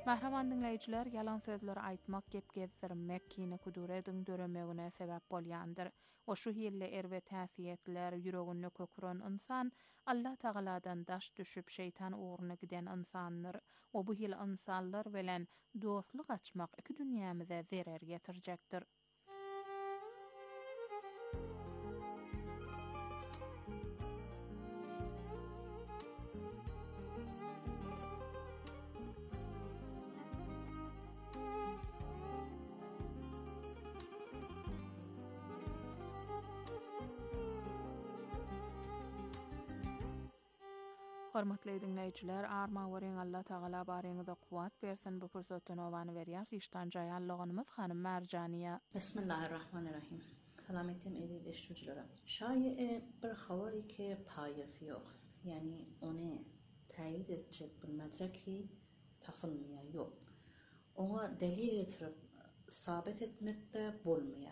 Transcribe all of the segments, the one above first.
Mahraman dinleyijiler, yalan sözler aýtmak, gep gezdirmek, kine kudure ediň döremegine sebäp bolýandyr. O şu hille erwe täsiýetler ýüregine köküren insan Allah Tagaladan daş düşüp şeytan uğruna giden insanlar. O bu hil insanlar bilen dostluk açmak iki dünýämize zerer getirjekdir. Hormatly dinleyijiler, arma weren Allah Taala baryňyza kuwat bersin. Bu pursatyny owany berýär. Işdan jaýallygymyz hanym Marjaniýa. Bismillahirrahmanirrahim. Selametim eli deştücülere. Şaye bir habari ki payesi yok. Yani onu teyit edecek bir medreki tafılmaya yok. Ona delil getirip sabit etmek de bolmaya.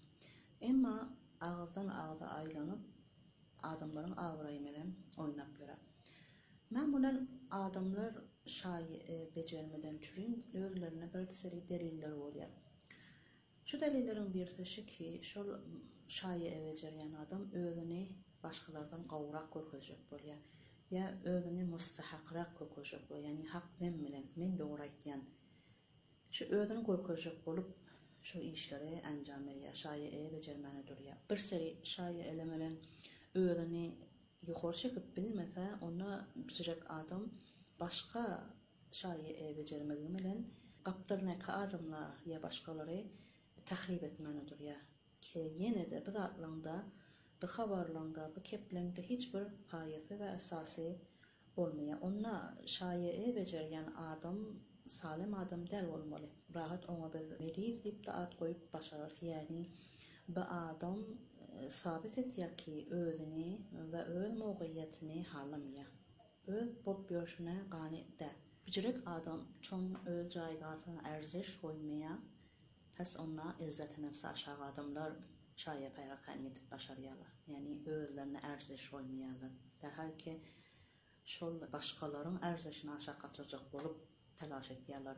Ama ağızdan ağza aylanıp adamların avrayımelen oynap göre. Men bulan adamlar şayi becermeden çürüyün, özlerine bir seri deliller bolýar. Şu delillerin birisi ki, şol şayi becerýän adam özüni başkalardan gawrak görkezjek bolýar. Ya özüni mustahakrak görkezjek bolýar. Yani hak men bilen, men dogry aýtýan. Şu özüni görkezjek bolup şu işleri anjam berýär, şayi becermene durýar. Bir seri şayi elemelen özüni yukarı çekip bilmese ona bitirek adam başka şayi becermegi bilen gapdalna adamlar ya başkaları tahrip etmenidir ya ki yine de bu zatlanda bu habarlanda bu keplende hiçbir payesi ve esası olmaya ona şayi beceryen adam salim adam del olmalı rahat ona biz veriz deyip de ad koyup başarır yani bu adam sabit etýär ki özüni ve öz mowgiýetini hallamaya. Öz bolup görüşüne gany de. Bijirek adam çoň öz jaýgasyna erziş koymaya, pes ona izzet-i nefsi aşağı adamlar şaýa paýrakan edip başarýarlar. Yani özlerine erziş koymaýarlar. Derhal ki şol başgalaryň erzişini aşağı gaçyrjak bolup telaş etýärler.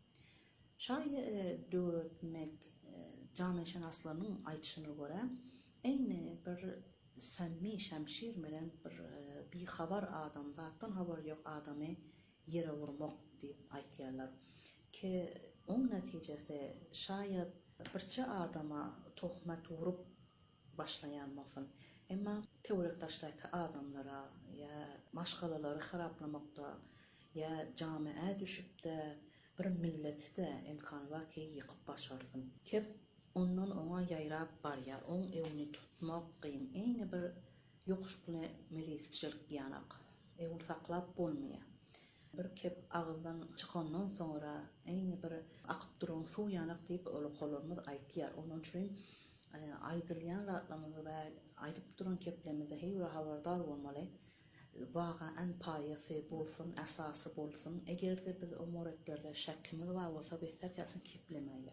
Şaýa döwretmek jamiýetşinaslarynyň aýtyşyna görä eýne bir samimi şemşir bilen bir habar adam zatdan habar ýok adamy ýere vurmak diýip aýtýarlar ki oň netijesi şaýat birçe adama tohmat vurup başlayan bolsun. Emma teorekdaşdaky adamlara ya maşgalary haraplamakda ya jamiä düşüpde bir milletde imkan var ki yıkıp başarsın. Kep ondan ona yayrap barýar, on evini tutmak gyn, eýne bir ýokuş bilen milisçilik ýanak. Ew saklap bolmaýar. Bir kep ağızdan çykandan sonra eýne bir akyp duran suw ýanak diýip oluklarymyz aýtýar. Onuň üçin aýdylýan zatlarymyzy we aýdyp duran keplerimizi heýre habardar bolmaly. Wagyan paýasy bolsun, asasy bolsun. Egerde biz o moratlerde şekkimiz bar bolsa behter käsin keplemeýle.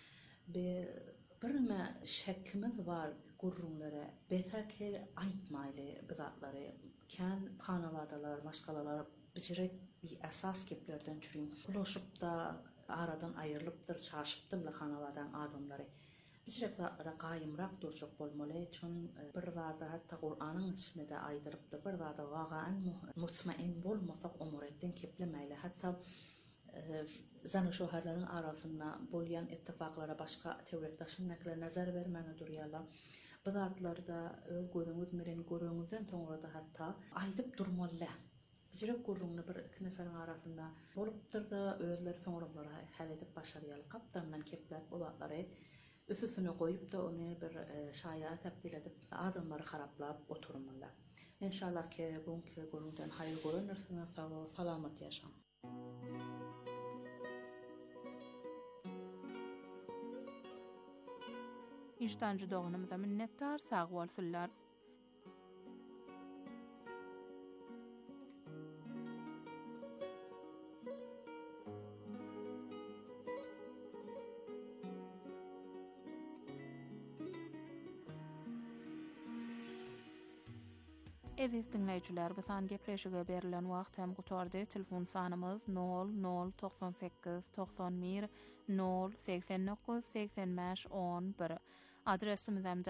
Birme şekkimiz var gurrunlara behter ki aýtmaýly bu zatlary. Kän kanawadalar, maşgalalar bijirek bir asas keplerden çürüň. Bulaşyp da aradan aýrylypdyr, çaşypdyr kanawadan adamlary. Bijirek zatlara gaýymrak durjak bolmaly. Çün bir zada hatda Qur'anyň içinde de aýdyrypdy. Bir zada wagyan mutmain bolmasak umuretden keplemeýle. Hatda zany şoharlaryň arasynda bolýan ittifaklara başga teorekdaşyň näkle nazar bermeni durýarlar. Bu zatlarda gözüňiz bilen görüňizden soňra da hatda aýdyp durmaly. Bijirek gurrunly bir iki neferiň arasynda bolupdyr da özleri soňralara hal edip başarýarlar. Kapdandan keplep olatlary üstüne koyup da onu bir şaýa tebdil edip adamları haraplap oturmalar. İnşallah ki buňky görüňden haýır görünürsiňiz, sag salamat ýaşaň. İşdancı doğanımıza minnettar, sağ bolsunlar. Eziz dinleyijiler, bu san gepleşige berilen wagt hem gutardy. Telefon sanymyz 0098 91 089 85 11. Adresimiz hem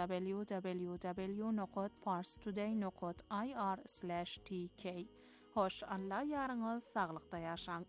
www.parstoday.ir/tk. Hoş Allah ýaryňyz saglykda ýaşaň.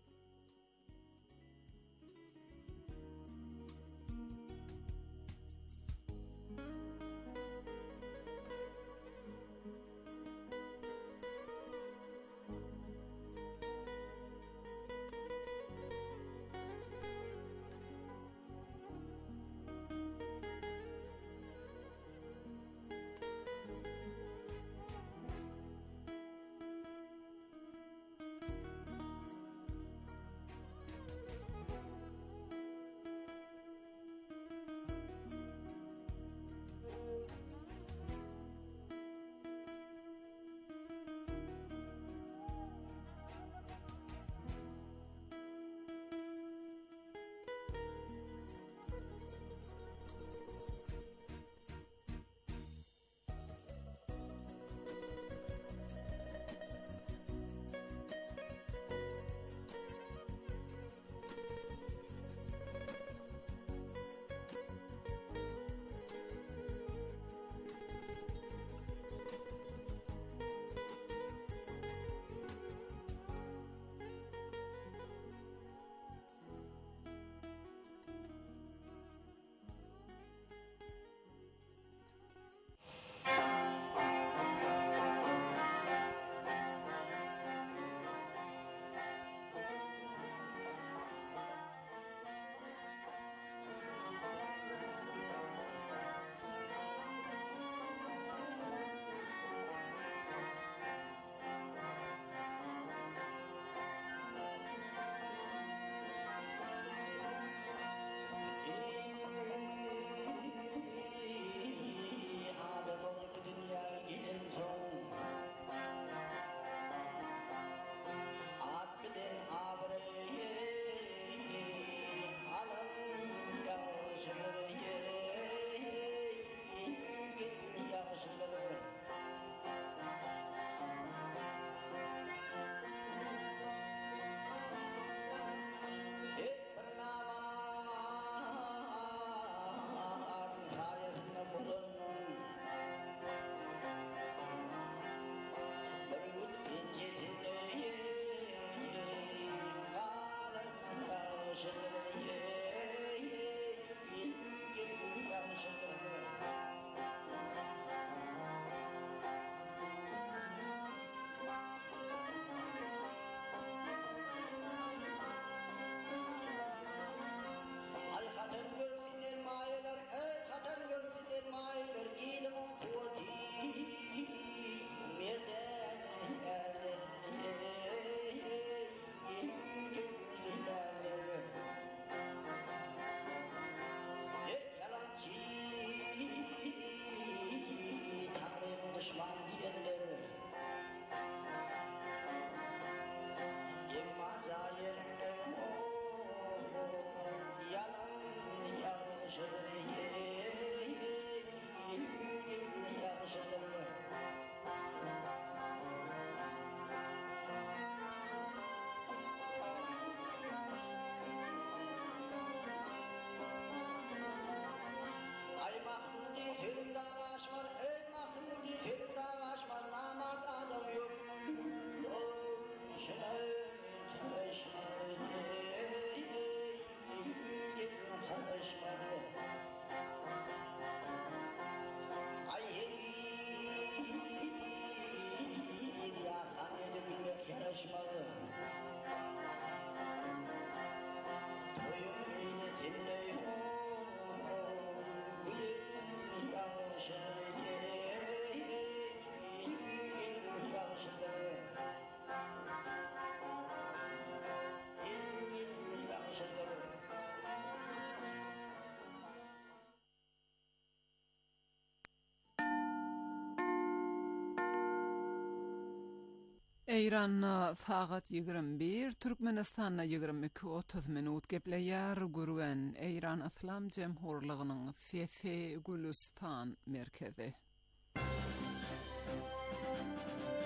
Eýranna sagat 21, Türkmenistanna 22:30 minut gepleýär gurgen Eýran Islam Jemhurlygynyň Fefe Gülistan merkezi.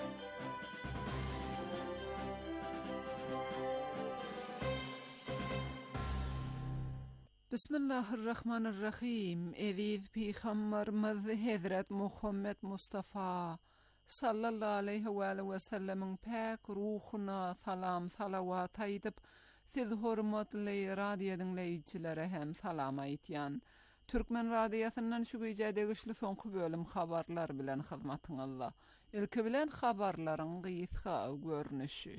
بسم الله الرحمن الرحیم. ایدید پیغمبر حضرت محمد مصطفی صلی الله علیه و آله و سلم پاک روحنا salam salavat aydıp siz hormatly radiodyň leýiçilere hem salam aýtýan. Türkmen radiosynyň şu güýjede güçli soňky bölüm habarlar bilen hyzmatyňyzda. Ilki bilen habarlaryň gysga görnüşi.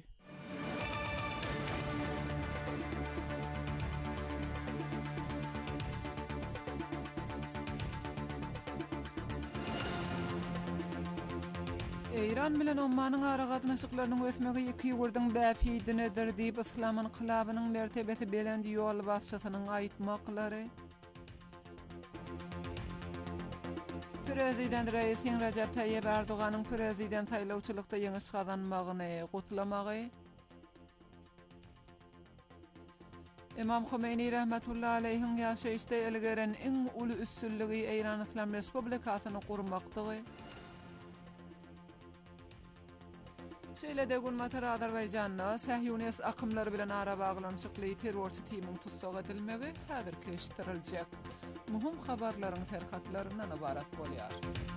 İran bilen Ommanyň aragatnaşyklarynyň ösmegi 2 ýyldyň bäfidinedir diýip Islam inqilabynyň mertebesi belendi ýol başçysynyň aýtmaklary. Prezident Reýisin Recep Tayyip Erdoganyň prezident saýlawçylykda ýeňiş gazanmagyny gutlamagy. İmam Khomeini rahmetullahi aleyhin ýaşaýyşda ilgeren iň uly üstünligi Iran Islam Respublikasyny gurmakdygy. Şeýle de gulmatar Azerbaýjanda Sahyonist akymlary bilen ara baglanşykly terrorçy timiň tutsak edilmegi häzir keşdiriljek. Muhim habarlaryň terhatlaryndan ibarat bolýar.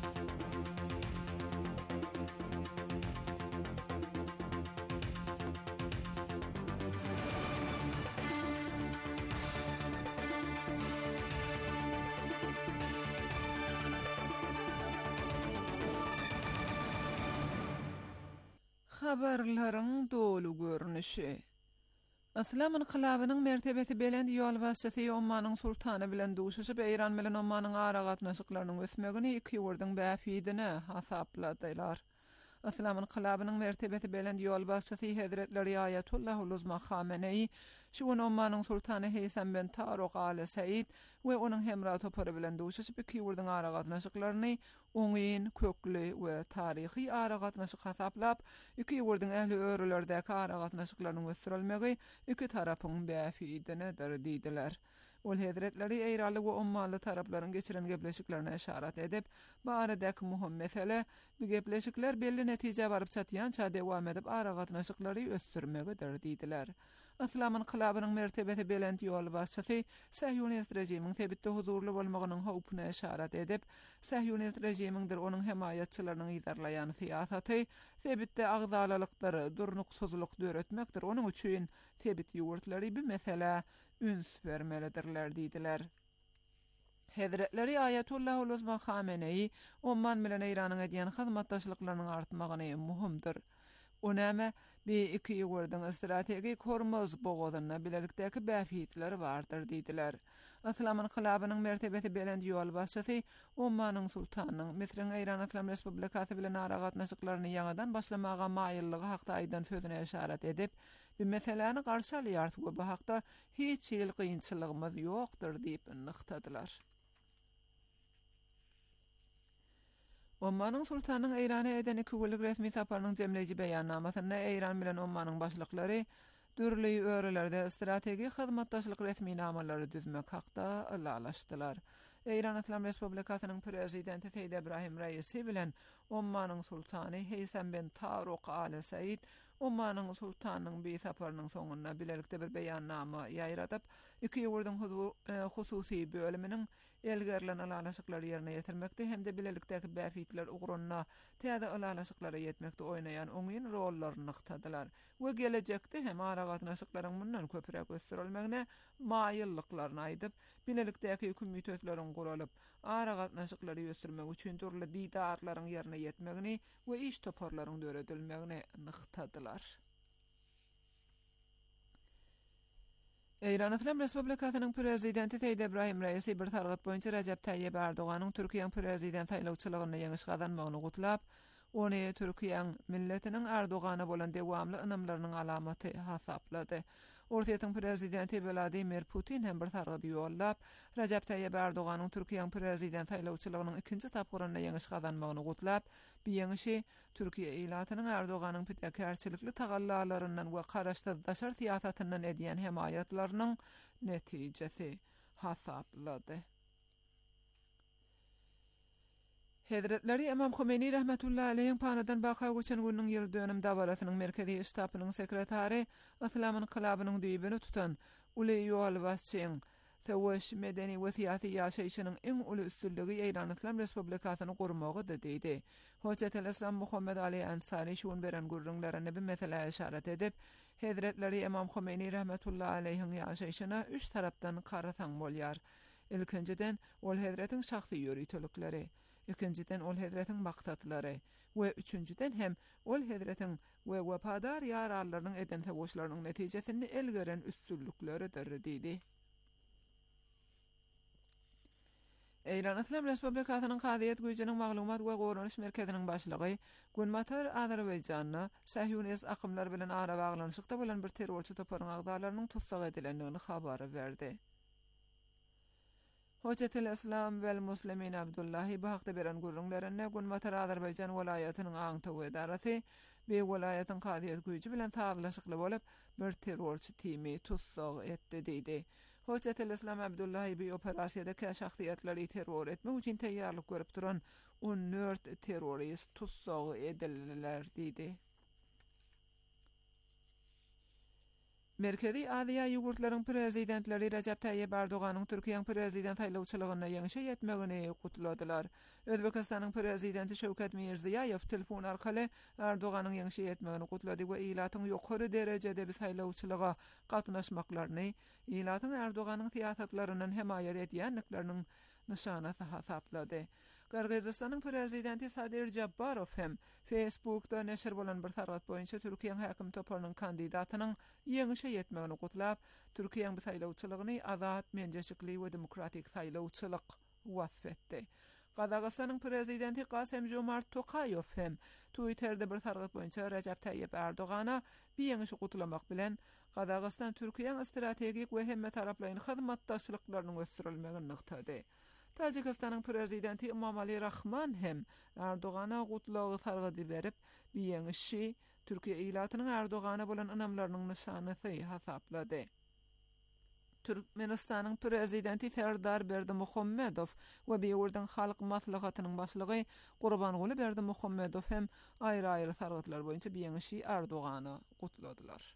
Habarlaryň dolu görnüşi. Islam inqilabynyň mertebesi belendi ýol başçysy Ommanyň sultany bilen duşuşyp Iran bilen Ommanyň aragatnaşyklarynyň ösmegini 2 ýyldyň bäfidine hasapladylar. Islam inqilabynyň mertebesi belendi ýol başçysy Hazretleri Ayatullah Uluzma Khamenei şu Ommanyň sultany Heysam ben Taruk Al Said we onuň hemraty topary bilen duşuşyp 2 ýyldyň aragatnaşyklaryny oňyn, kökli we taryhy aragatnaşyk hasaplap 2 ýyldyň ähli örelerdäki aragatnaşyklarynyň ösdirilmegi 2 tarapyň bäfidine diýdiler. Ol Hazretleri Eýraly we Ommaly taraplaryň geçiren gepleşiklerine işaret edip, bu aradaky muhim mesele bu gepleşikler belli netije baryp çatýança dewam edip aragatnaşyklary ösdirmegidir diýdiler. Islam inqilabynyň mertebesi belendi ýol başçysy Sahyonist rejimiň tebitde huzurly bolmagynyň howpuna işaret edip, Sahyonist rejimiňdir onuň hemaýatçylarynyň ýydarlaýan siýasaty tebitde agzalylykdary, durnuksuzlyk döretmekdir. Onuň üçin tebit ýurtlary bu mesele üns vermelidirler diýdiler. Hazretleri Ayatullah Uluzma Khamenei Omman bilen Iranyň edýän hyzmatdaşlyklarynyň artmagyny muhimdir. Onäme bir 2 ýyldyň strategik Hormuz bogazyna bilelikdäki bäfitleri bardyr diýdiler. Islam inqilabynyň mertebesi belendi ýol başçysy Ommanyň sultanynyň Misriň Iran Islam Respublikasy bilen aragatnaşyklaryny ýaňadan başlamaga maýyllygy hakda aýdan sözüne işaret edip, bu meseleni garşy alýar we bu hakda hiç ýyl gynçylygymyz ýokdur diýip nyktadylar. Ommanyň sultanynyň Irana eden 2 günlük resmi saparynyň jemleýici beýannamasyna Iran bilen Ommanyň başlyklary dürli örelerde strategik hyzmatdaşlyk resminamalary düzmek hakda ýalaşdylar. Iran Islam Respublikasynyň prezidenti Seýid Ebrahim Reýisi bilen Ommanyň sultany Heysam ben Taruk Al Said Ommanyň sultanynyň bir saparynyň soňuna bilelikde bir beýannama ýaýradyp, 2 ýyldyň hususy bölüminiň elgerlen alalaşyklary ýerine ýetirmekde hem de bilelikdäki bäfitler ugrunna täze alalaşyklary ýetmekde oýnaýan oňyn rollaryny nyktadylar we gelecekde hem aragatnaşyklaryň bundan köpürek ösdirilmegine maýyllyklaryny aýdyp, bilelikdäki hökümetleriň guralyp, aragatnaşyklary ösdirmek üçin türli diýdarlaryň ýerine ýetmegini we iş toparlaryň döredilmegini nyktadylar. Iran Islam Respublikasynyň prezidenti Seýid Ebrahim Reýisi bir targat boýunça Recep Tayyip Erdoganyň Türkiýe prezident saýlawçylygyna ýeňiş gazanmagyny gutlap, ony Türkiýe milletiniň Erdogana bolan dewamly ynamlarynyň alamaty hasaplady. Ortaýatyň prezidenti Vladimir Putin hem bir targat ýollap, Recep Tayyip Erdoganyň Türkiýe prezident saýlawçylygynyň ikinji tapgyryna ýeňiş gazanmagyny gutlap, bu ýeňişi Türkiýe ilatynyň Erdoganyň pitkäkärçilikli tagallalaryndan we garaşdyrdaşar siýasatyndan edýän hemaýatlarynyň netijesi hasaplady. Hazretleri İmam Khomeini rahmetullahi aleyhin panadan baqa geçen günün ýyl dönem dawalasynyň merkezi ştabynyň sekretary, Islam inqilabynyň düýbini tutan Uly ýol başçyň Täwüş medeni we siyasi ýaşaýyşynyň iň uly üstünligi Eýran Islam Respublikasyny gurmagydy diýdi. Hojatul Islam Muhammed Ali Ansari şuun beren gurrunlaryny bir mesele işaret edip, Hazretleri İmam Khomeini rahmetullahi aleyhiň ýaşaýyşyna üç tarapdan garasaň bolýar. Ilkinciden ol Hazretiň şahsy ýöritölikleri, ikinciden ol Hazretiň maksatlary we üçüncüden hem ol Hazretiň we wepadar ýarallarynyň eden täwüşleriniň netijesini elgeren üstünlikleridir diýdi. Eýran Islam Respublikasynyň Kadyýet güýjiniň maglumat we goranyş merkeziniň başlygy Günmatar Azerbaýjanyna Sahyonist akymlar bilen ara baglanyşykda bolan bir terrorçy toparyň agdalarynyň tutsak edilendigini habar berdi. Hojatul Islam vel Muslimin Abdullahi bu hakda beren gurrunlaryna Günmatar Azerbaýjan welaýatynyň aňtaw edarasy we welaýatyň Kadyýet güýji bilen taýlaşykly bolup bir terrorçy timi tutsak etdi diýdi. Hojatul Islam Abdullahi bir operasiýada şahsiýetleri terror etmek üçin taýýarlyk görüp duran 14 terrorist tutsak edildiler diýdi. Merkezi Aziýa ýugurtlaryň prezidentleri Recep Tayyip Erdoganyň Türkiýanyň prezident saýlawçylygyna ýeňişe ýetmegini gutladylar. Özbekistanyň prezidenti Şewket Mirziýaýew telefon arkaly Erdoganyň ýeňişe ýetmegini gutlady we ilatyň ýokary derejede bir saýlawçylyga gatnaşmaklaryny, ilatyň Erdoganyň siýasatlarynyň hemaýat edýänlikleriniň nişanasy hasaplady. Qırgızstanyň prezidenti Sadir Jabbarov hem Facebookda neşir bolan bir targat boýunça Türkiýanyň häkim toparynyň kandidatynyň ýeňişe ýetmegini gutlap, Türkiýanyň bu saýlawçylygyny azat, menjeşikli we demokratik saýlawçylyk wasf etdi. Qazaqstanyň prezidenti Kasym-Jomart Tokaýew hem Twitterda bir targat boýunça Recep Tayyip Erdogana bir ýeňişi gutlamak bilen Qazaqstan Türkiýanyň strategik we hemme taraplaryň hyzmatdaşlyklarynyň ösdürilmegini nykdy. Tajikistanyň prezidenti Emomali Rahman hem Erdogana gutlagy sargady berip, bir ýeňişi Türkiýe ilatynyň Erdogana bolan ynamlarynyň nişanasy hasaplady. Türkmenistanyň prezidenti Serdar Berdimuhammedow we Beýurdan halk maslahatynyň başlygy Gurbanguly Berdimuhammedow hem aýry-aýry sargatlar boýunça bir ýeňişi Erdogana gutladylar.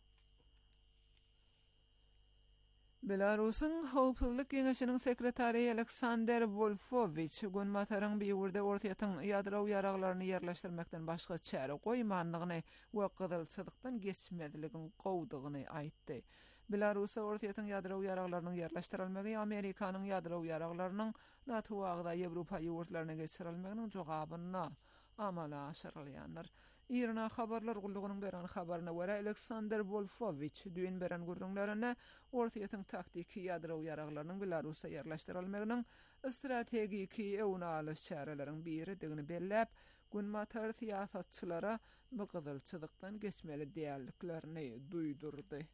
Belarusyň Howpsuzlyk Geňeşiniň sekretary Aleksander Wolfowicz Günmataryň Beýurda ortaýatyň ýadrow ýaraglaryny ýerleşdirmekden başga çäre goýmandygyny we gydylçylykdan geçmediligini gowdygyny aýtdy. Belarusy ortaýatyň ýadrow ýaraglarynyň ýerleşdirilmegi Amerikanyň ýadrow ýaraglarynyň NATO wagda Ýewropa ýurtlaryna geçirilmeginiň jogabyna amala aşyrylýandyr. İrana habarlar gullugynyň beren habaryna görä Aleksander Wolfowicz düýün beren gurrunlaryna ortaýatyň taktiki ýadrow ýaraglarynyň Belarusda ýerleşdirilmeginiň strategik ewna alys çäreleriň biridigini belläp, Günmatar siýasatçylara bu gydylçylykdan geçmeli diýerliklerini duýdurdy.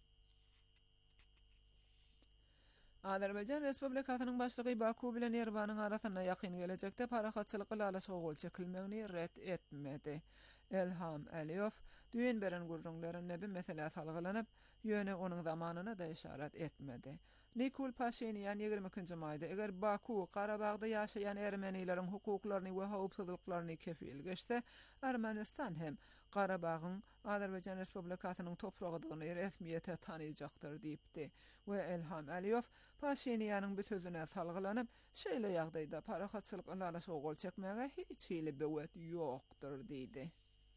Azerbaýjan Respublikasynyň başlygy Baku bilen Erwanyň arasyna ýakyn gelecekde parahatçylyk alaşygy gol çekilmegini ret etmedi. Elham Aliyev düýün beren gurrunlaryna bir mesele salgylanyp, ýöne onuň zamanyna da işaret etmedi. Nikol Pashinyan 22-nji maýda eger Baku Qarabağda ýaşaýan ermenileriň hukuklaryny we howpsuzlyklaryny kefil geçse, Ermenistan hem Qarabagyň Azerbaýjan Respublikasynyň topragydygyny resmiýete tanyjakdyr diýipdi. We Elham Aliyew Pashinyanyň bu sözüne salgylanyp, şeýle ýagdaýda parahatçylyk alaşygy gol çekmege hiç hili bewet ýokdur diýdi.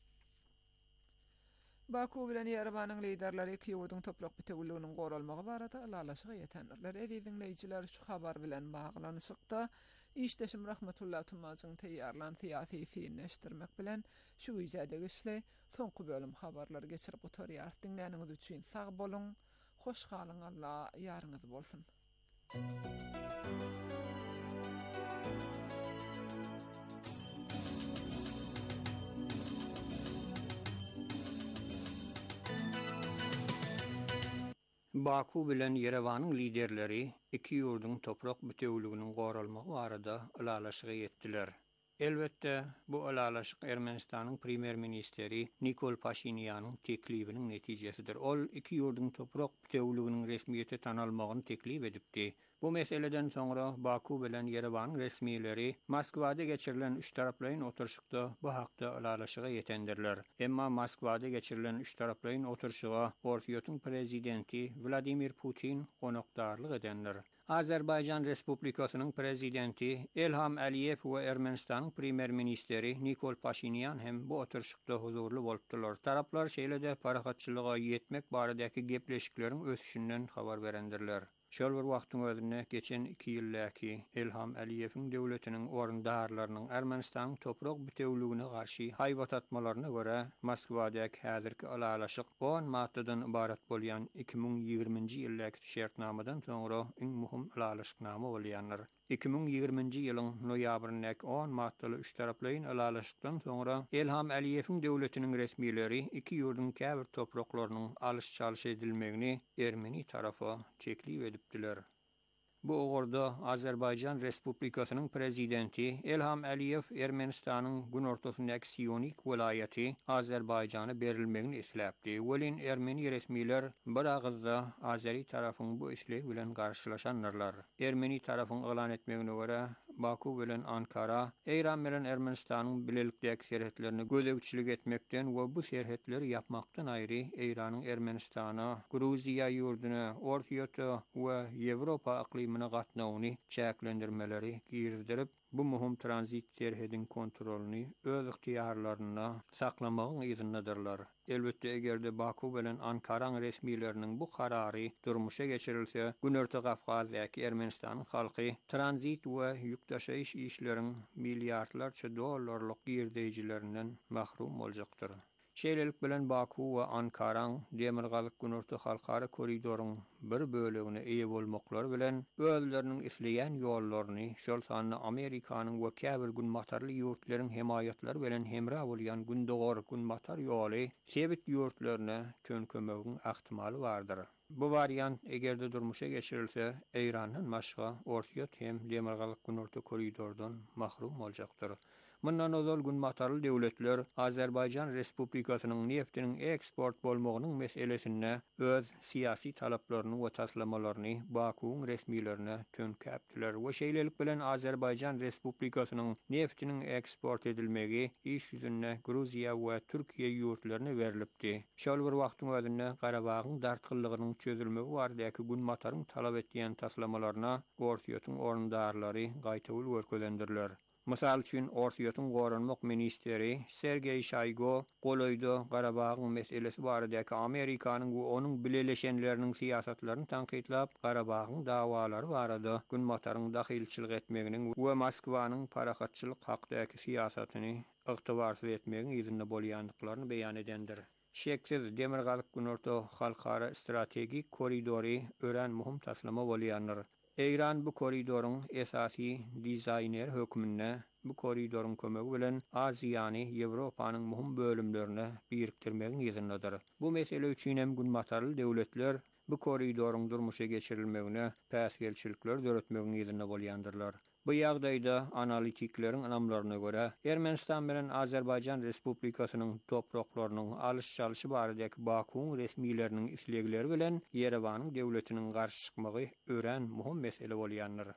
Baku bilen Yerwanyň liderleri iki ýurduň toprak bütewliginiň goralmagy barada alaşygy ýetenler. Dinleýijiler şu habar bilen baglanyşykda işdeşim Rahmetullah Tumazyň teýýarlan syýasy fiilleşdirmek bilen şu ýerde geçle soňky bölüm habarlary geçirip oturýar. Dinläniňiz üçin sag bolun, hoş galyň, Allah ýaryňyz bolsun. Baku bilen Yerewanyň liderleri iki ýurduň toprak bütewliginiň goralmagy barada alalaşyga ýetdiler. Elbette bu alalaşyk Ermenistanyň primer ministeri Nikol Pashinyanyň teklifiniň netijesidir. Ol iki ýurduň toprak bütewliginiň resmiýete tanalmagyny teklif edipdi. Bu meseleden sonra Baku bilen Yerewanyň resmiýetleri Moskwada geçirilen üç taraplaryň oturşykda bu hakda alalaşyga ýetendirler. Emma Moskwada geçirilen üç taraplaryň oturşyga ortaýatyň prezidenti Vladimir Putin gonakdarlyk edenler. Azerbaycan Respublikasynyň prezidenti Elham Aliyev we Ermenistanyň primer ministeri Nikol Pashinyan hem bu oturşykda huzurly bolupdylar. Taraplar şeýle-de parahatçylyga ýetmek baradaky gepleşikleriň ösüşinden habar berendirler. Şol bir wagtyň özünde geçen 2 ýyldäki Elham Aliyewiň döwletiniň orundarlarynyň Ermenistanyň toprak bütewligine garşy haýbat atmalaryna görä Moskwadaky häzirki alalaşyk 10 maddadan ibarat bolýan 2020-nji ýyldaky şertnamadan soňra iň muhim alalaşyknama bolýanlar. 2020-nji ýylyň noýabryndaky 10 maddaly üç taraplyň alalaşykdan soňra Elham Aliyewiň döwletiniň resmiýetleri iki ýurdun käbir topraklarynyň alış-çalış edilmegini Ermeni tarafa teklip edipdiler. Bu ogorda Azerbaycan Respublikasynyň prezidenti Elham Aliyew Ermenistanyň günortasyndaky Sionik welaýaty Azerbayjana berilmegini isläpdi. Welin Ermeni resmiýetler bir agzda Azeri tarapyň bu isleg bilen garşylaşanlar. Ermeni tarapyň elan etmegine görä Baku bilen Ankara Eýran bilen Ermenistanyň bilelikdäki serhetlerini gözegçilik etmekden we bu serhetleri yapmakdan aýry Eýranyň Ermenistana, Gruziýa ýurduny, Orta we Ýewropa aklymyna gatnawyny çäklendirmeleri girdirip bu muhim tranzit serhedin kontrolünü öz ihtiýarlaryna saklamagyň izindedirler. Elbetde egerde Baku bilen Ankaraň resmiýetleriniň bu karary durmuşa geçirilse, Günorta Gafgazydaky Ermenistanyň halky tranzit we ýükdaşyş işleriň milliardlarça dollarlyk girdejilerinden mahrum boljakdyr. Şeýlelik bilen Baku we Ankaraň demirgalyk Günorta halkara koridoryň bir bölegine eýe bolmaklary bilen özleriniň isleýän ýollaryny, şol sany Amerikanyň we käbir günmatarly ýurtlaryň hemayatlary bilen hemra bolýan gündogor günmatar ýoly sebit ýurtlaryna tönkemegiň ähtimaly bardyr. Bu variant egerde durmuşa geçirilse, Eýranyň başga orta hem demirgalyk Günorta koridordan mahrum boljakdyr. Mundan ozal günmatarly döwletler Azerbaycan Respublikasynyň neftiniň eksport bolmagynyň meselesine öz siýasy talaplaryny we taslamalaryny Bakuň resmiýetlerine tönkäpdiler. We şeýlelik bilen Azerbaycan Respublikasynyň neftiniň eksport edilmegi iş ýüzünde Gruziýa we Türkiýe ýurtlaryna berilipdi. Şol bir wagtyň özünde Garabagyň dartgyllygynyň çözülmegi baradaky günmataryň talap etýän taslamalaryna Ortaýotyň orundarlary gaýtabyl görkezendirler. Mysal üçin Ortaýotyň goranmak ministeri Sergey Shaygo goloyda Garabagyň meselesi baradaky Amerikanyň we onuň bileleşenleriniň siýasatlaryny tanqidlap, Garabagyň dawalary barada günmataryň dahilçilik etmeginiň we Moskwanyň parahatçylyk hakdaky siýasatyny ygtybarsyz etmeginiň ýerinde bolýanlyklaryny beýan edendir. Şeksiz demirgalyk Günorta halkara strategik koridory ören muhim taslama bolýanlar. Eýran bu koridoryň esasy dizaýner hökmünde bu koridoryň kömegi bilen Aziýany Ýewropanyň muhim bölümlerine biriktirmegiň ýerinde. Bu mesele üçin hem günmatarly döwletler bu koridoryň durmuşa geçirilmegine päsgelçilikler döretmegiň ýerinde bolýandyrlar. Bu ýagdaýda analitiklerin anamlaryna görä Ermenistan bilen Azerbaycan Respublikasynyň topraklarynyň alış-çalyşy baradaky Bakuň resmiýetleriniň islegleri bilen Yerewanyň döwletiniň garşy çykmagy ören muhim mesele bolýanlar.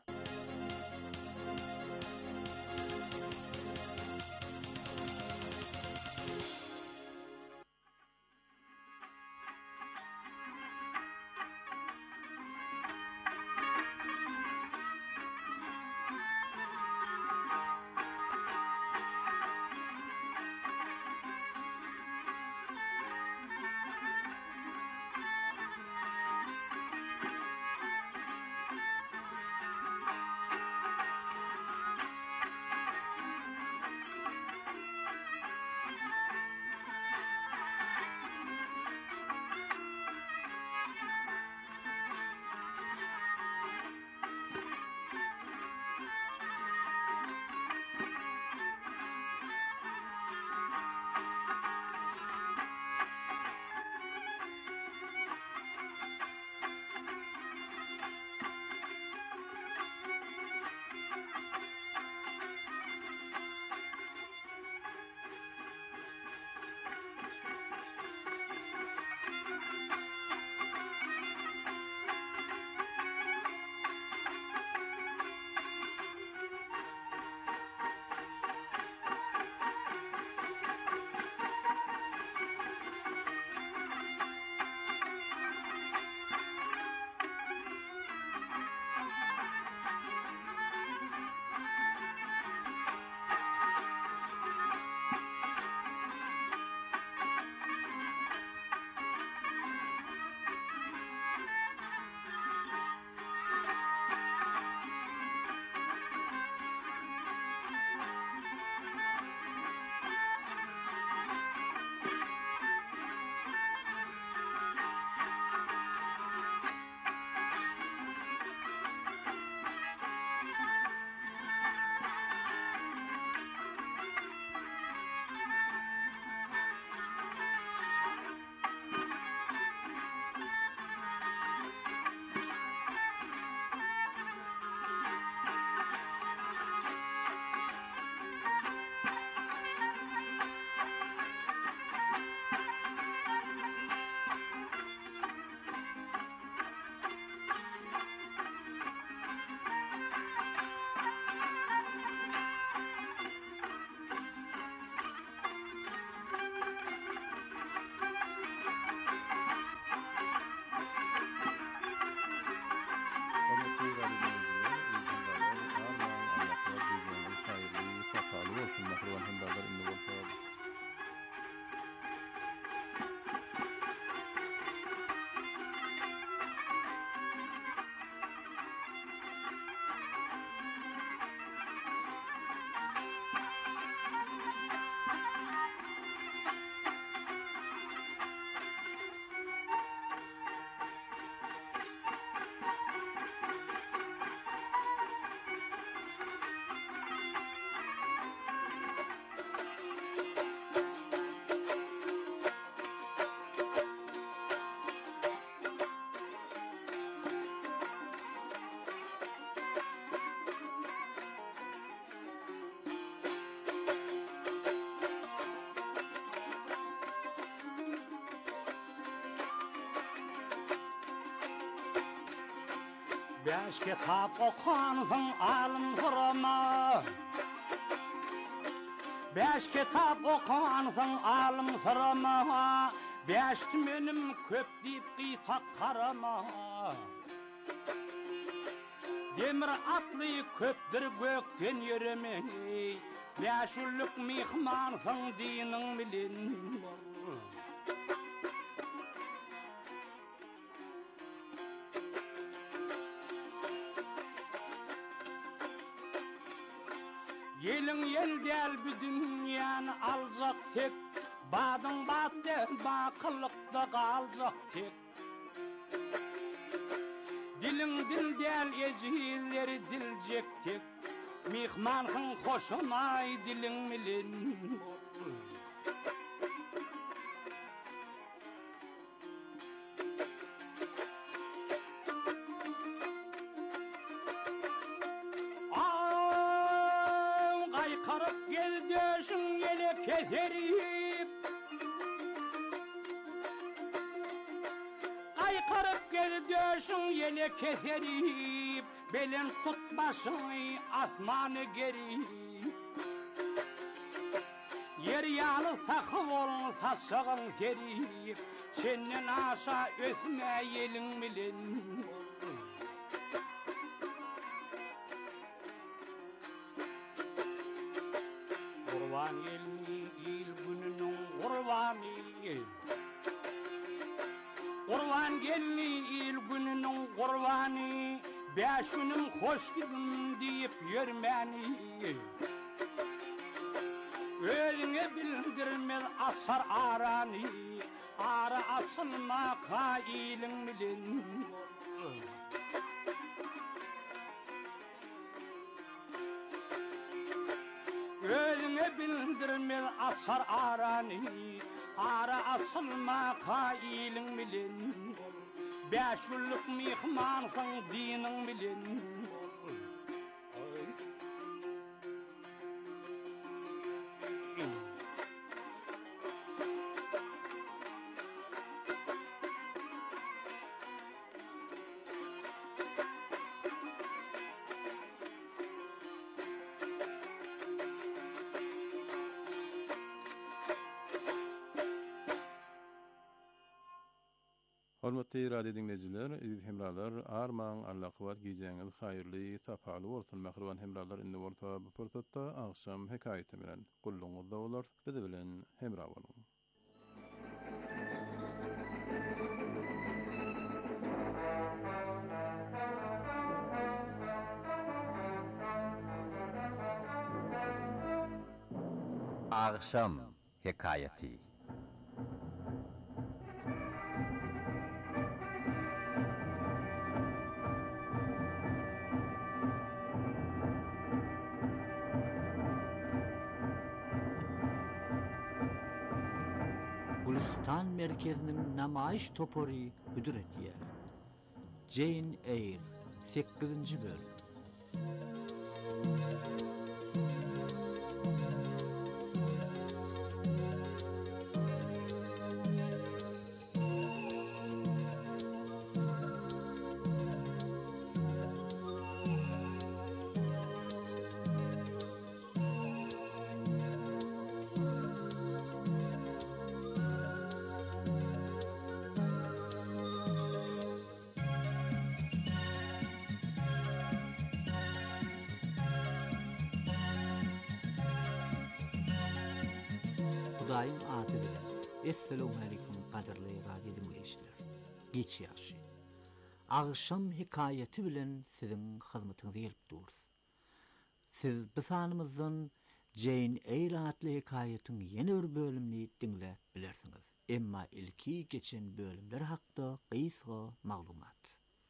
Beş kitap okuansın alım sırama. Beş kitap okuansın alım sırama. Beş menim köp deyip qıytak karama. Demir atlı köpdür gökten yürümey. Beş ulluk mihmansın dinin bilin. Yelin yel del bir dünyanı alacak tek. Badın battı bakılıkta kalacak tek. Dilin dil del ecihilleri dilecek tek. Mihmanın hoşunay dilin bilin. Kaykarıp gel döşün yele keserip. Kaykarıp gel döşün yele keserip. Belen tut başını asmanı gerip. Yer yalı sakı olun saçağın serip. Senden aşağı ösme yelin bilin. Kurban elini il gününün kurbanı. Kurban gelini il gününün kurbanı. Beş günüm hoş gidin deyip yürmeni. Ölüne bildirmez asar aranı. Ara asılma kailin bilin. Ölüne bildirmez asar aranı. Ara asılma kailin bilin. Beş yıllık mihmansın dinin bilin. Hormatly radio dinleyijiler, aziz hemralar, arman allaqybat giýjeňiz haýyrly, sapaly bolsun. Mähriban hemralar indi bolsa bu pursatda agşam hekaýeti bilen gulluňyzda bolar. Biz bilen hemra bolun. Agşam hekaýeti. Gulistan merkezinin namayiş topori hüdür etiyer. Jane Eyre 8. bölüm. Hudaýyň aty bilen. Assalamu alaykum qadirli radio dinleýijiler. Geç ýaşy. Agşam hekaýeti bilen siziň hyzmatyňyza gelip durýar. Siz bu sanymyzdan Jane Eyre atly hekaýetiň ýene bir bölümini dinläp bilersiňiz. Emma ilki geçen bölümler hakda gysga maglumat.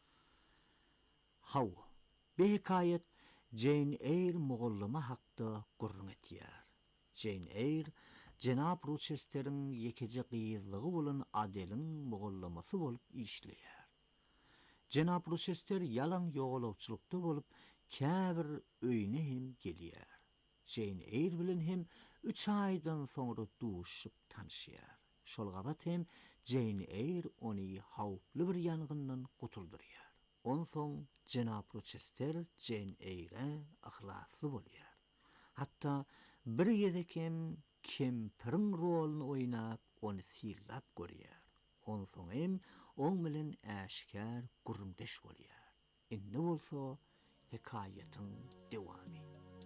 Haw, bu hekaýet Jane Eyre mugallama hakda gurrun etýär. Jane Eyre Jenap Rochester'in yekeje gyýyzlygy bolan Adel'in mugallamasy bolup işleýär. Jenap Rochester yalan ýogalawçylykda bolup käbir öýüne hem gelýär. Jane Eyre bilen hem 3 aýdan soňra duşup tanışýar. Şol gabat hem Jane Eyre ony hawply bir ýangyndan gutuldurýar. Onsoň Jenap Rochester Jane Eyre ahlasly bolýar. Hatda bir ýedekem kempirin rolunu oýnap, ony sirlap görýär. Onsoň hem oň bilen äşkär gurrundeş bolýar. Indi bolsa hekaýatyň dewamy.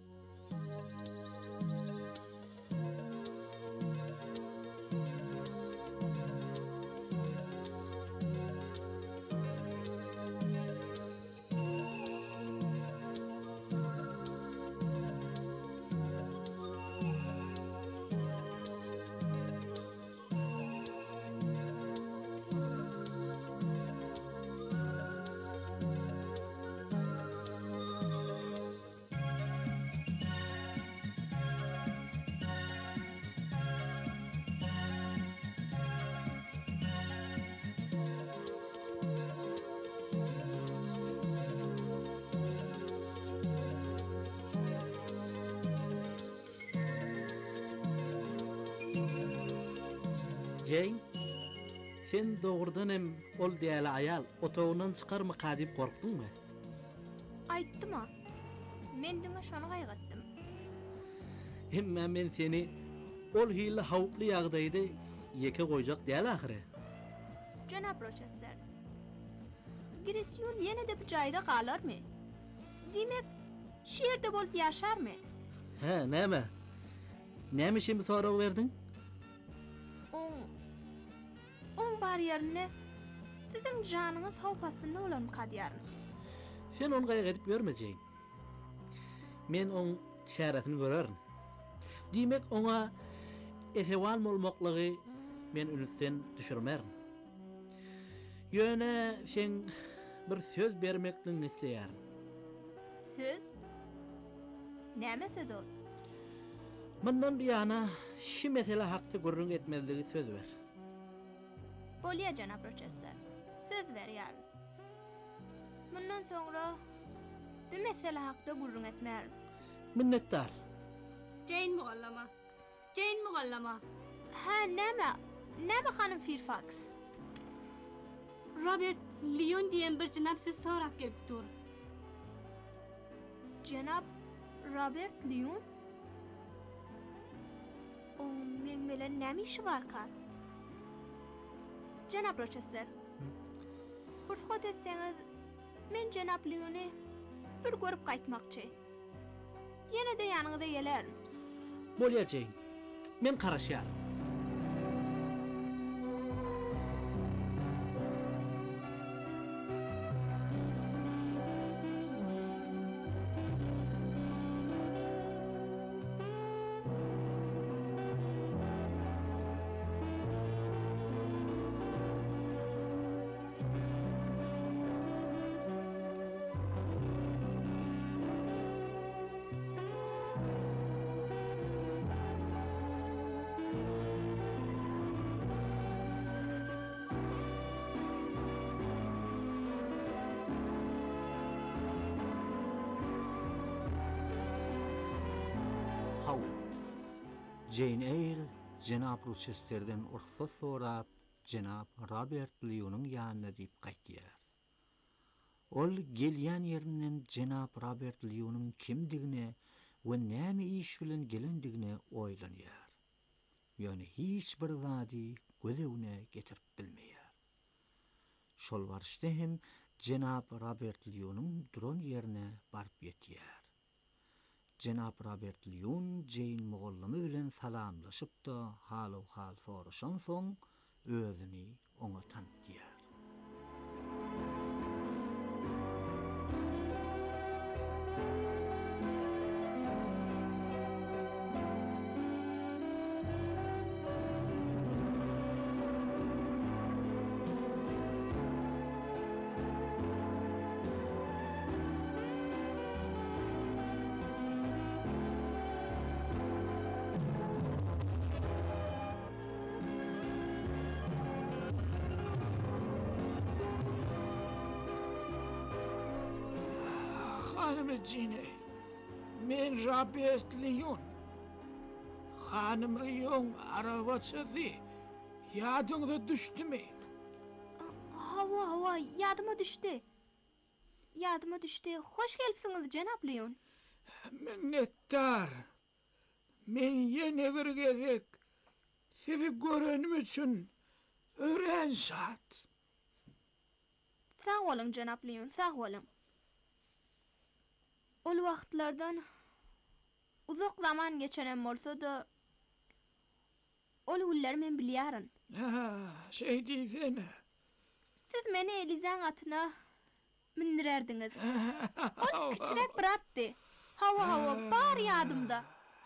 Jane, sen doğrudan hem ol diyeli ayal otağından çıkarma kadip korktun mu? Aýtdyma. Men diňe şonu gaýgatdym. Hemme men seni ol hili hawply ýagdaýda ýeke goýjak diyel ahyry. Jenap Rochester. Grisýol ýene de bu jaýda galarmy? Dimek, şerde bolup ýaşarmy? He, näme? Näme şimdi sorag berdin? On bar ýerine siziň janyňyz hawpasyny bolan kadýarmy? Sen onu gaýgadyp görmejek. Men on şäretini görerim. Dimek ona esewal bolmaklygy men ünüsten düşürmerim. Ýöne sen bir söz bermekliň isleýärim. Söz? Näme söz ol? Mundan biýana şu mesele hakda gurrun etmezligi söz ber. Bolýa Jenap Rochester. Söz berýär. Mundan soňra bu mesele hakda gurrun etmär. Minnetdar. Jane mugallama. Ha, näme? Näme hanım Fairfax? Robert Lyon diýen bir jenap siz sorak gelipdir. Jenap Robert Lyon? O men bilen näme işi barka? Jenap Rochester. Pursat etseňiz, men Jenap Lyony bir görüp gaýtmakçy. Ýene de ýanyňyza geler. Bolýajak. Men garaşýar. Jane Eyre, Jenap Rochester'den urfat sorap, Jenap Robert Lyon'un ýanyna diýip gaýtýar. Ol gelýän ýerinden Jenap Robert Lyon'un kimdigine we näme iş bilen gelendigine oýlanýar. Ýöne hiç bir zady gözegine getirip bilmeýär. Şol barşda hem Jenap Robert Lyon'un duran ýerine baryp ýetýär. Jenap Robert Lyon Jane mugallamy bilen salamlaşyp da hal soraşan soň özüni oňa tanıtýar. Jane, men Robert Lyon. Hanım Lyon arabaçyzy. Ýadyňyza düşdümi? Hawa, ýadyma düşdi. Yadıma düştü. Hoş gelipsiňiz Jenap Leon. Minnettar. Men yine bir gezek sizi görenim üçün ören saat. Sağ olun Jenap Leon, sağ olun. Ol wagtlardan uzak zaman geçenem bolsa da ol günler men bilýärem. Şey diýsene. Siz meni Elizan atyna mindirerdiňiz. Ol kiçirek bir atdy. Hawa bar ýadymda.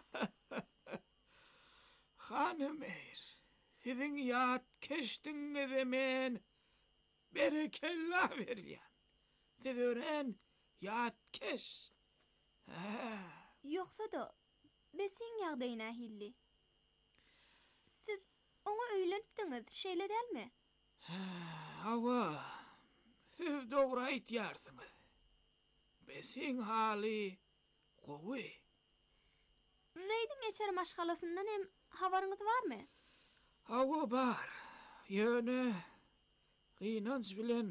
Hanım Eir, sizin yat keştiňize men berekella berýän. Siz ören yat keş. Yoksa da besin ýagdaýyna hilli. Siz onu öýlenipdiňiz, şeýle delmi? Hawa, siz dogry aýtýarsyňyz. Besin hali gowy. Reýdiň geçer maşgalasyndan hem habaryňyz barmy? Hawa bar. Ýöne gynanç bilen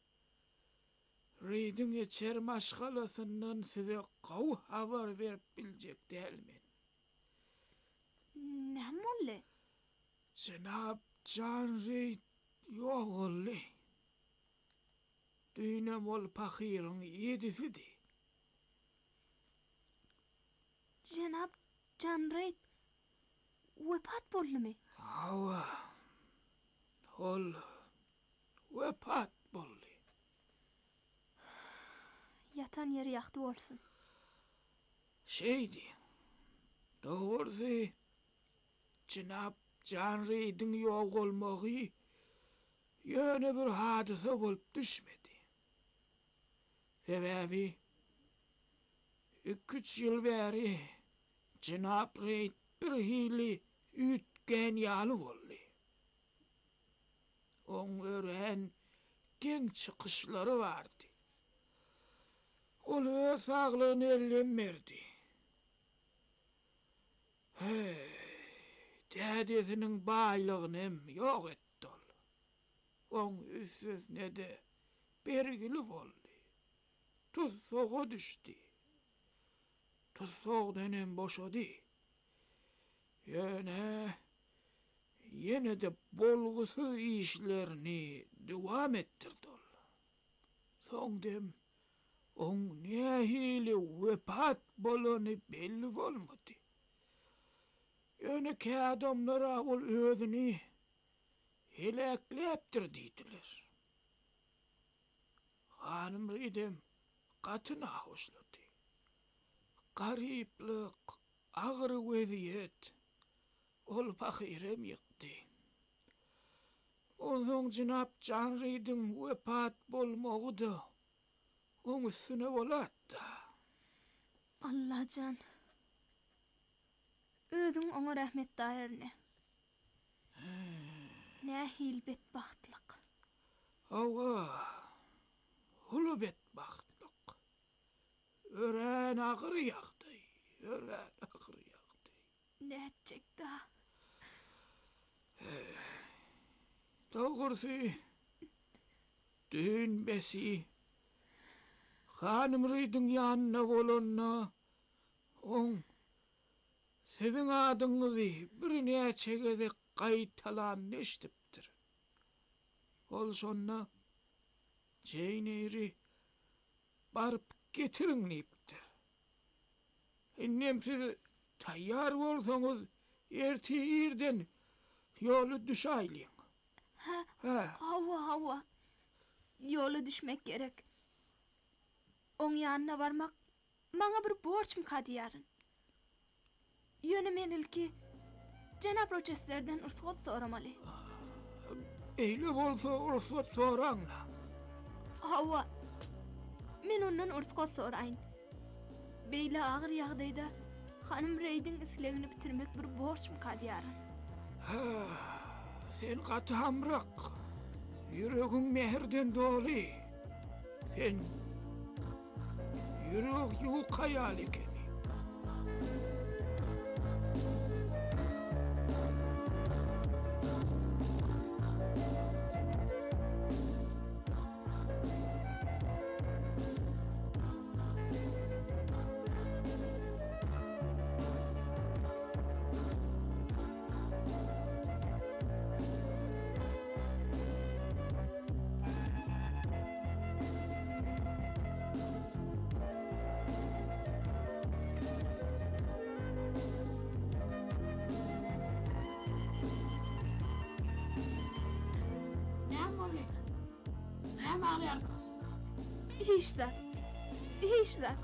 Reýdiň geçer maşgalasyndan size gowy habar berip biljek dälmen. Näme boldy? Jenap Jan Reid ýogully. Düýnem ol pahyryň ýedisidi. Jenap Jan Reid wepat boldymy? Hawa. Ol wepat boldy. Yatan yeri ýakdy bolsun. Şeydi. Doğrusu Jenap Jan Reid'in ýok bolmagy ýöne bir hadise bolup düşmedi. Sebäbi 2-3 ýyl bäri Jenap Reid bir hili ütgen ýaly boldy. Oň ören geň çykyşlary bardy. Ol öz saglygyny ellenmerdi. Dädesiniň baýlygyny hem ýok etdi ol. Oň üstüne de bergili boldy. Tuzsoga düşdi. Tuzsogdan hem boşady. Ýene de bolgusyz işlerini dowam etdirdi ol. Soňdem oň nähili wepat bolany belli bolmady. Ýöne adamlara ol özüni helakläpdir diýdiler. Hanım Reidem gatyna hoşlady. Garyplyk, agyr weziýet ol pahyrem ýykdy. Onuň Jenap Jan Reid'in wepat bolmagy da oň üstüne bolatdy. Allah can. Özüň oňa rahmet daýrne. Nähil betbahtlyk. Hawa. Hulu betbahtlyk. Ören agyr ýagdy. Näçekda. Dogrusu dün besi Hanım Reid'in ýanyna bolanyna oň seviň adyňyzy bir näçe gezek gaýtalan eşdipdir. Ol şonna Jane Eyre barıp getiriň diýipdir. Ennem siz taýýar bolsaňyz erti ýerden ýoly düşäýliň. Hawa. Ýoly düşmek gerek. Oň ýanyna barmak maňa bir borçum kadýaryn. Ýöne men ilki Jenap Rochester'den ursat soramaly. Eýle bolsa ursat soraň. Hawa. Men ondan ursat soraýyn. Beýle agyr ýagdaýda Hanım Reid'in islegini bitirmek bir borçum kadýaryn. Sen gatamrak. Yüreğin mehirden dolu. Sen yürek yok hayal ekeni. oldu? Ne bağırıyordun? Hiç zat. Hiç zat.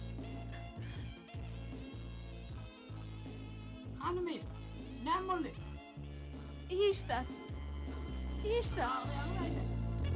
Hanımı, ne oldu? Hiç zat. Hiç zat. Ağlayalım.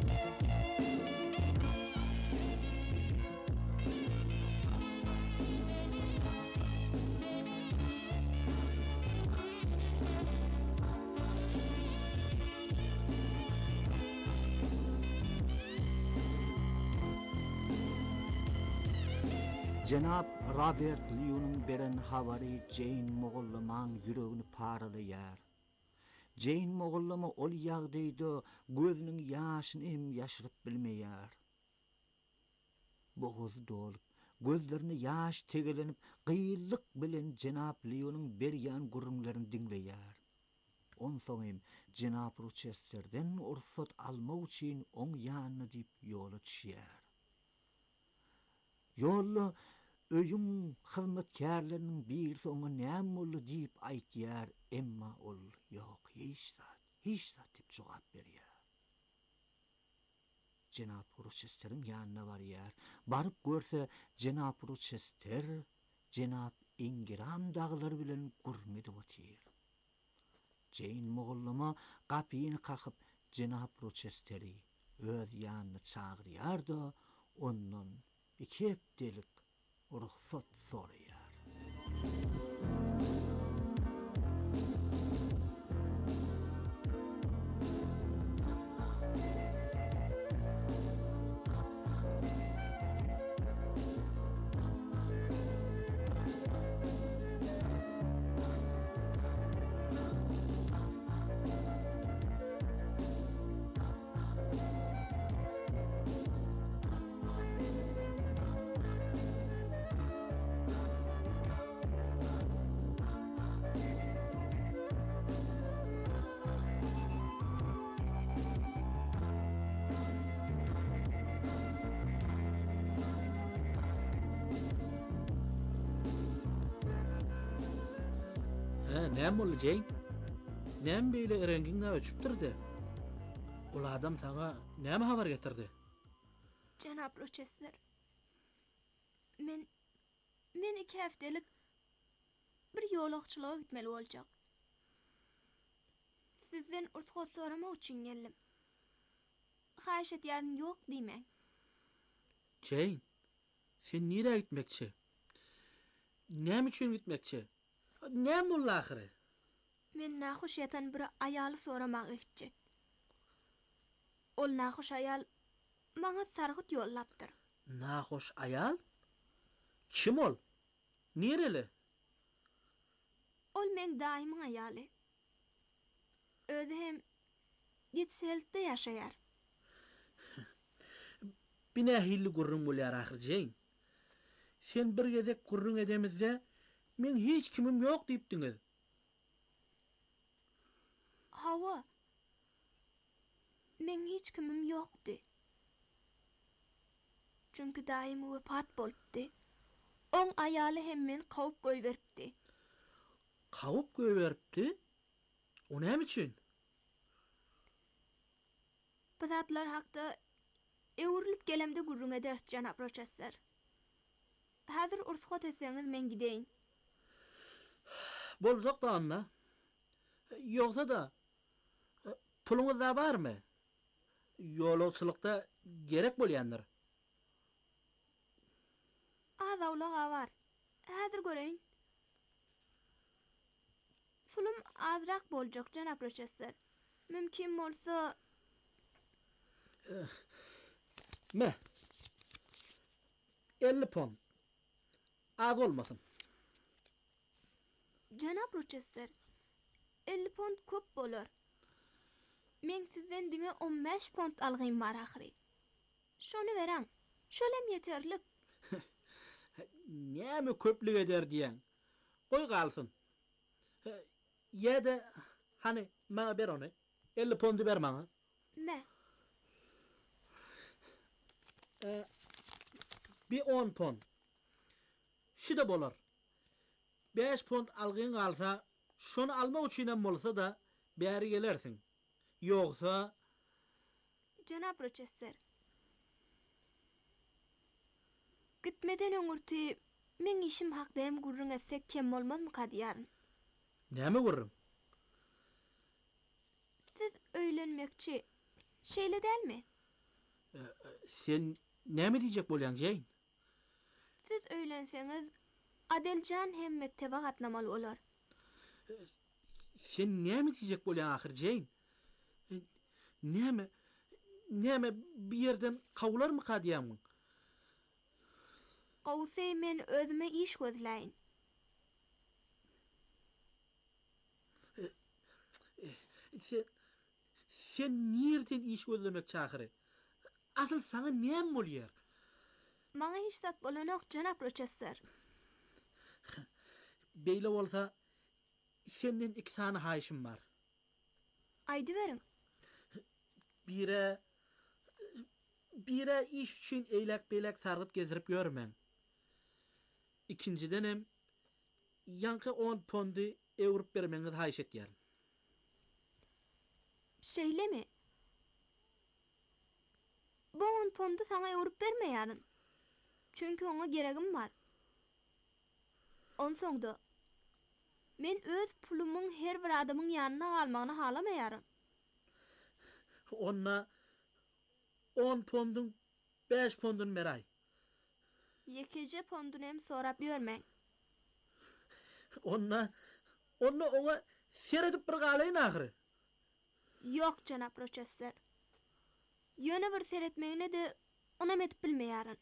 Cenab Robert Leo'nun beren habari Jane Moğollama'nın yüreğini paralayar. Jane Moğollama ol ýagdaýda gözünün ýaşyny hem ýaşyryp bilmeýär. Boğazy dolup, gözlerini ýaş tegelenip, gıýyllyk bilen Cenab Leo'nun berýän gurrunlaryny diňleýär. Onsoň hem Cenab Rochester'den ursat almak üçin oň ýanyna diýip ýola düşýär. Ýolda öýüň hyzmatkarlarynyň birisi oňa näme boldy diýip aýtýar, emma ol ýok, hiç zat diýip jogap berýär. Cenab Rochester'in ýanyna barýar. Baryp görse Cenab Rochester, Cenab Ingram daglary bilen gurrun edip otyr. Jane Moğollama gapyny kakyp Cenab Rochester'i öz ýanyna çagyrýar da ondan iki hepdelik ruhsat soraýar. Näme boldy Jane? Näme beýle erengiňe öçüpdirdi? Ol adam saňa näme habar getirdi? Cenab Rochester. Men 2 häftelik bir ýolagçylyga gitmeli boljak. Sizden ursat soramak üçin geldim. Haýyş etýärin ýok diýmeň. Jane, sen nire gitmekçi? Näme üçin gitmekçi? Näme boldy ahyry? Men nahoş ýatan bir aýaly soramak gitjek. Ol nahoş aýal maňa sargyt ýollapdyr. Nahoş aýal? Kim ol? Nereli? Ol men daimyň aýaly. Özi hem Gitseltde ýaşaýar. Bine hilli gurrun bolýar ahyr Jane. Sen bir gezek gurrun edemizde men hiç kimim ýok diýipdiňiz. Hawa. Men hiç kimim ýokdy. Çünki daim wepat bolupdy. Oň aýaly hem men kawup goýberipdi. Kawup goýberipdi? O näme üçin? Bu zatlar hakda ewrilip gelemde gurrun eder Cenab Rochester. Hazır ursat etseňiz men gideýin. Boljak da anna. Ýoksa da puluňyz da barmy? Ýolagçylykda gerek bolýandyr. Azawlaga var. Hazır göreýin. Pulum azrak boljak Cenab Rochester. Mümkin bolsa Me. 50 pon. Az olmasın. Cenab Rochester, 50 pond köp bolar. Men sizden diňe 15 pond algym bar ahyry. Şonu berem. Şolem yeterlik. Näme köplik eder diýen? Goý galsyn. Ýa-da hani maňa ber onu. 50 pondy ber maňa. Me. Bir 10 pond. Şu da bolar. 5 pond algyn galsa, şonu almak üçin bolsa da bäri gelersiň. Ýoksa Janap Rochester. Gitmeden öňürti men işim hakdaym gurrun etsek kem bolmazmy kadýaryn? Näme gurrun? Siz öýlenmekçi. Şeýle dälmi? Sen näme diýjek bolýan Jane? Siz öýlenseňiz Adeljan hem mektebe gatnamaly bolar. Sen näme diýjek bolýan ahir Jane? Näme bir yerden kawlarmy kadýamyň? Gowsy men özüme iş gözläýin. Sen nerden iş gözlemek çakyry? Asıl sana näme bolýar? Maňa hiç zat bolanok Janap Rochester. Beýle bolsa, senden iki sany haýşym bar. Aýdy beriň. Bire iş üçin eýlek-beýlek sargyt gezirip görmem. İkincidenem ýanky 10 pondy ewrup bermeňiz haýş etýär. Şeýlemi? Bu 10 pondy saňa ewrup bermeýärin. Çünki oňa geregim bar. Onsoňda men öz pulumyň her bir adamyň ýanyna galmagyny halamaýarym. Onna 10 pondun 5 pondun meray. Yekece pondun hem sorap ýörmeň. Onna oňa seredip bir galaýyn ahyry. Ýok Janap Rochester. Ýöne bir seretmeňine de onam etip bilmeýärin.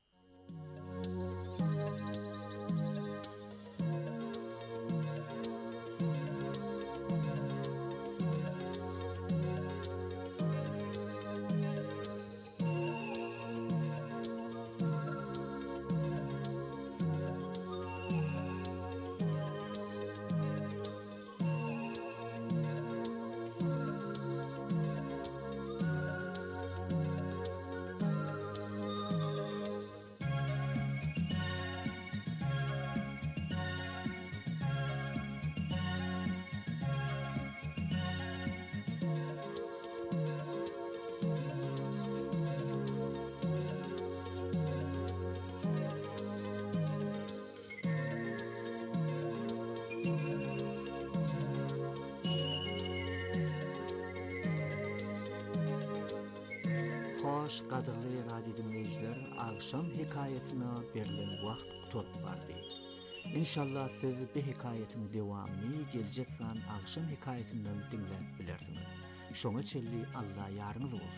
Hoş gadyrly radio dinleýijiler, akşam hekaýatyna berilen wagt tutulp bardy. İnşallah siz bu hekaýatyň dewamyny geljek san akşam hekaýatyndan dinläp bilerdiňiz. Şoňa çelli Allah ýarňyz bolsun.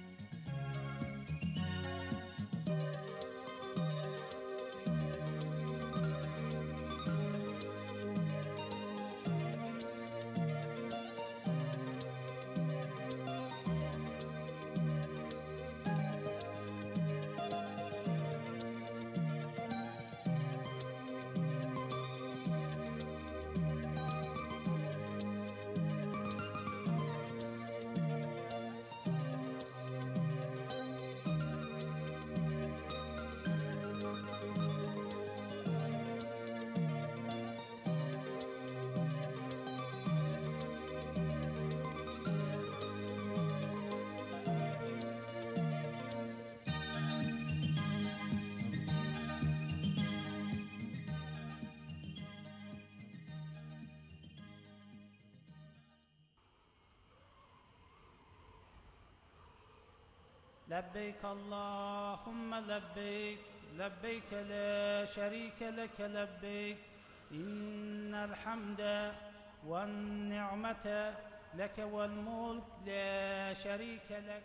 لبيك اللهم لبيك لبيك لا شريك لك لبيك إن الحمد والنعمة لك والملك لا شريك لك.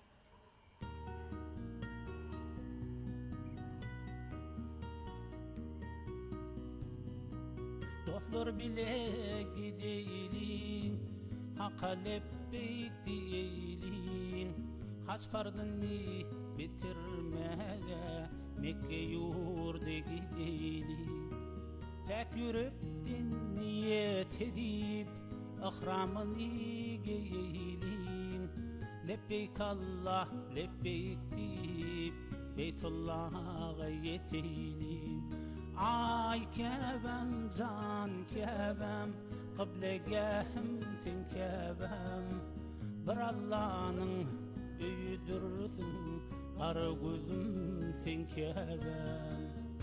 Dostlar bile gideylin, Hakka lebbeyk diyeylin, Haç fardını bitirmeye Mekke yurdu gideylin. Tek yürekten niyet edip ihramını giyeylin. Lebbeyk Allah lebbeyk deyip Beytullah'a yeteylin. Ay kebem can kebem Kıblegahım fin kebem Bir Allah'ın üydürsün Kara gözüm sen kebem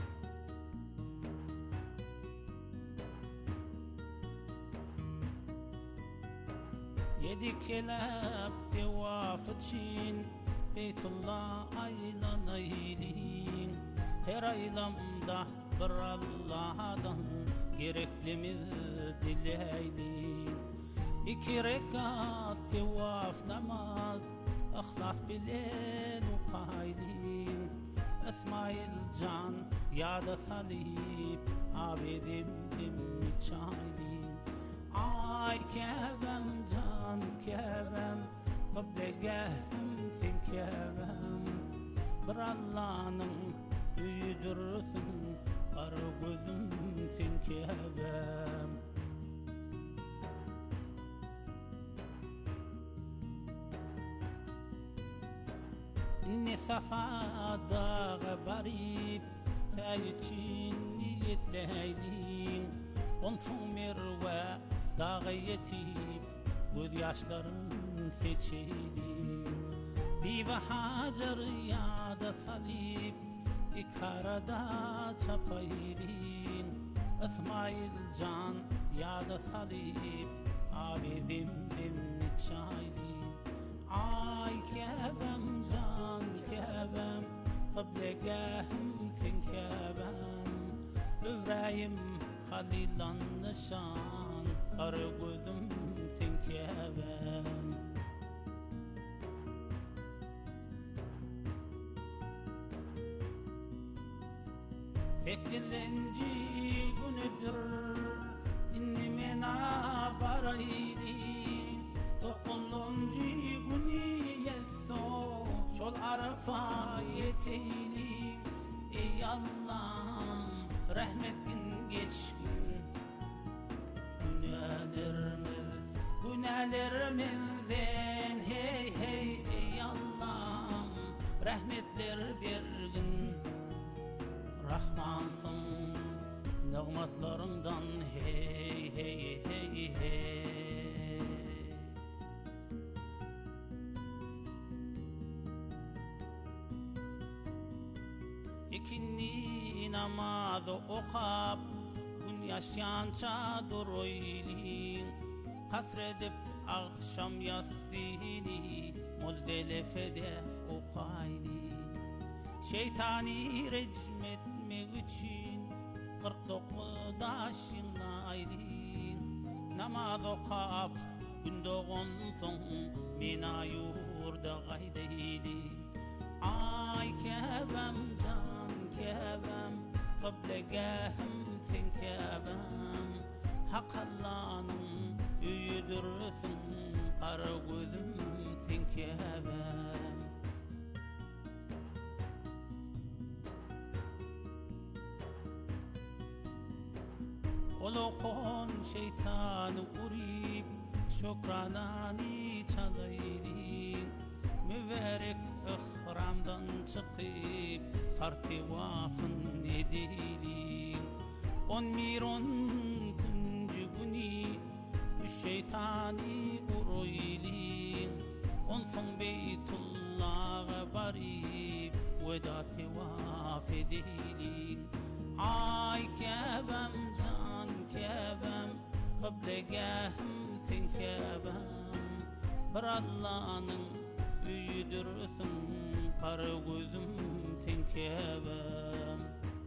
Yedi kelep devafı çin Beytullah aylanayliğin Her aylamda bir Allah'dan Gereklimiz dileyliğin İki rekat devaf namaz Ahlas bilen ukaylin İsmail can yada salib Abedim çaylin Ay kebem can kebem Kıblegehim sen kebem Bir Allah'ın büyüdürsün Kara gözüm sen kebem İnni safa dağı barib Sayıçin niyetleylin Onsun mirve dağı yetip Göz yaşların seçeylin Dive hacer yada salib İkarada çapaylin İsmail can yada salib Abedim çaylin Ay kebem can kebem Kıblegehim sen kebem Üvreyim halilan nişan Kara gözüm sen kebem Fekrilenci günüdür İnni mena barayli Dokunlunci günü yesso Şol arafa yeteyli Ey Allah'ım rahmetin geçkin Günahlarımızden hey hey ey Allah'ım rahmetler bergin Rahmansın nimetlarından hey hey hey hey İkinni namazı okap Gün yaşayança duruylin Kasredip akşam yatsini Muzdelefede okayli Şeytani recm etmek için 49 daşınlaylin Namaz okap gün doğunsun Mina yurda gaydeyli Ay kebem can kebem Kıblegehim sen kebem Hak Allah'ın üydürsün Kara gözüm sen kebem Olokon şeytanı urib Şükranani çalaylin Müverek ihramdan çıkıp Tartivafın edilin 11 güncü günü şeytani uruylin Onsun Beytullah'a barib Veda tevaf edilin Ay kebem can kebem Kıblegehim sen kebem Bir Allah'ın büyüdürsün Kara gözüm sen kebem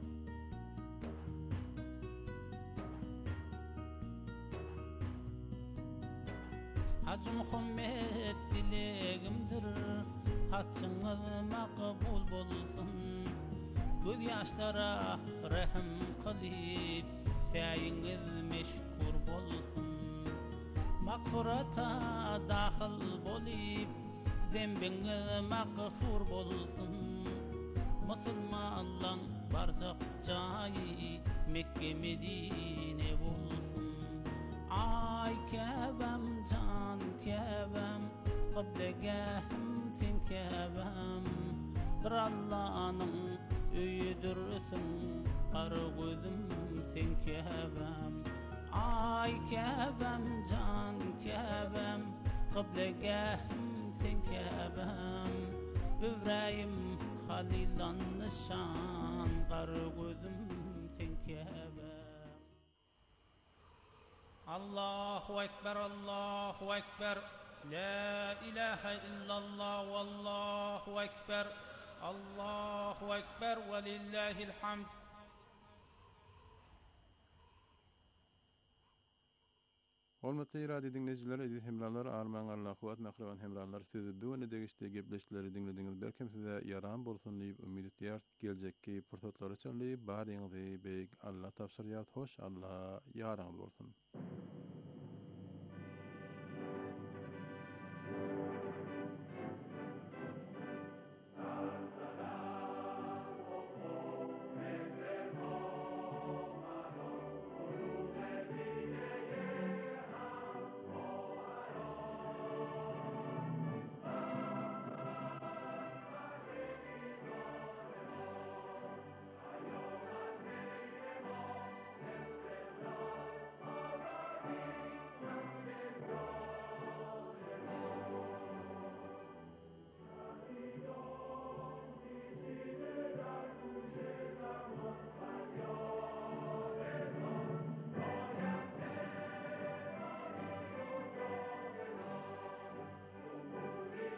Hacı Muhammed dilegimdir Haccınız makbul bolsun Göz yaşlara rahim kılıp Sayınız meşkur bolsun Mağfirata dahil bolip Zembiniz mağfur bolsun Müslümanlan barzak cayı Mekke Medine bolsun Ay kebem can kebem Kıblegehim sen kebem Bir Allah'ın üydürsün Kara gözüm sen kebem Ay kebem can kebem قبلگاهم سنکبم بفرایم خلیلان نشان قرقودم سنکبم الله أكبر الله أكبر لا إله إلا الله والله أكبر الله أكبر ولله الحمد. Hormatly radio dinleyijiler, edil hemralar, arman Allah kuwat mahrawan hemralar sizi bu ne degişde gepleşleri dinlediğiniz berkem size yaram bolsun diýip umid edýär. Geljekki pursatlar üçin bariňyzy beýik Allah tapşyrýar. Hoş Allah ýaraňyz bolsun.